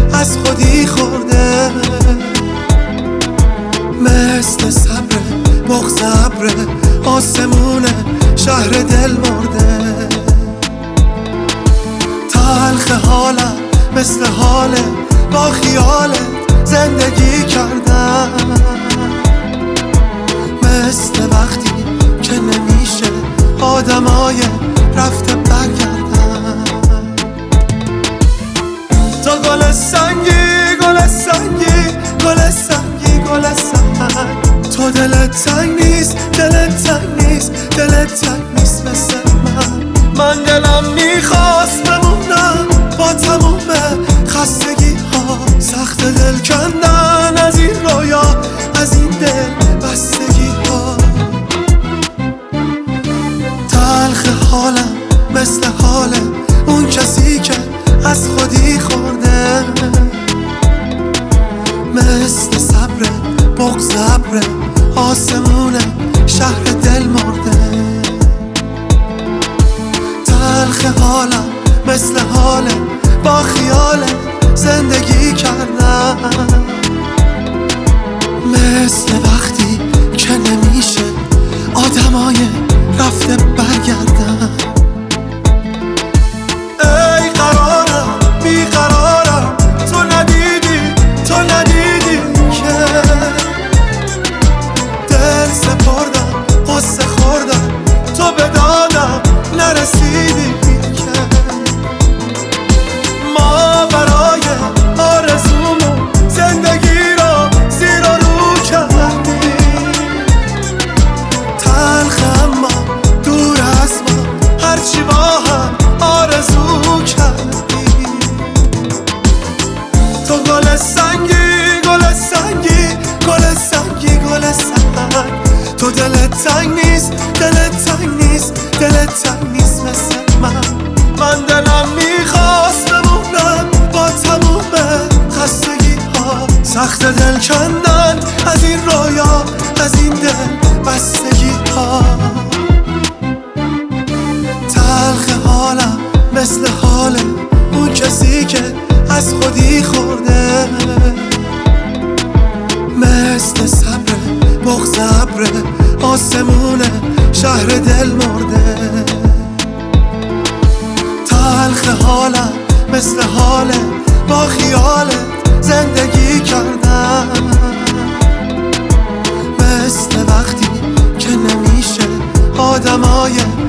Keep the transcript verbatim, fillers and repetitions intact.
از خودی خورده، مثل صبر بغض ابر آسمون شهر دل مرده. تلخ حالم مثل حاله با خیالت زندگی کردم، مثل وقتی که نمیشه آدمای رفته برگردن. تو گل سنگی گل سنگی گل سنگی گل سنگ، تو دلت تنگ نیست دلت تنگ نیست دلت تنگ نیست مثل من. من دلم میخواست بمونم با تموم خستگی ها، سخت دل کندن از این رویا از این دل بستگی ها. تلخ حالم مثل حال اون کسی که از خودی خورده، مثل صبر بغض ابر آسمون شهر دل مرده. تلخ حالم مثل حال با خیال زندگی کردم، مثل وقتی که نمیشه آدمای رفته برگردن. ای قرارم بیقرارم تو ندیدی تو ندیدی که دل سپردم قصه خوردم تو به دادم نرسیدی که ما برای آرزومون زندگی رو زیر و رو کردیم. تلخ اما دور از ما هرچی با هم آرزو کردیم. تو گل سنگی گل سنگی گل سنگی گل سنگ، تو دلت تنگ نیست دلت تنگ نیست دلت تنگ نیست مثل من. من دلم میخواست بمونم با تموم خستگی ها، سخت دل کندن از این رویا از این دل بستگی ها. تلخ حالم مثل حال اون کسی که از خودی خورده، مثل صبر بغض ابر آسمون شهر دل مرده. تلخ حالم مثل حال با خیالت زندگی کردم، مثل وقتی که نمیشه آدمای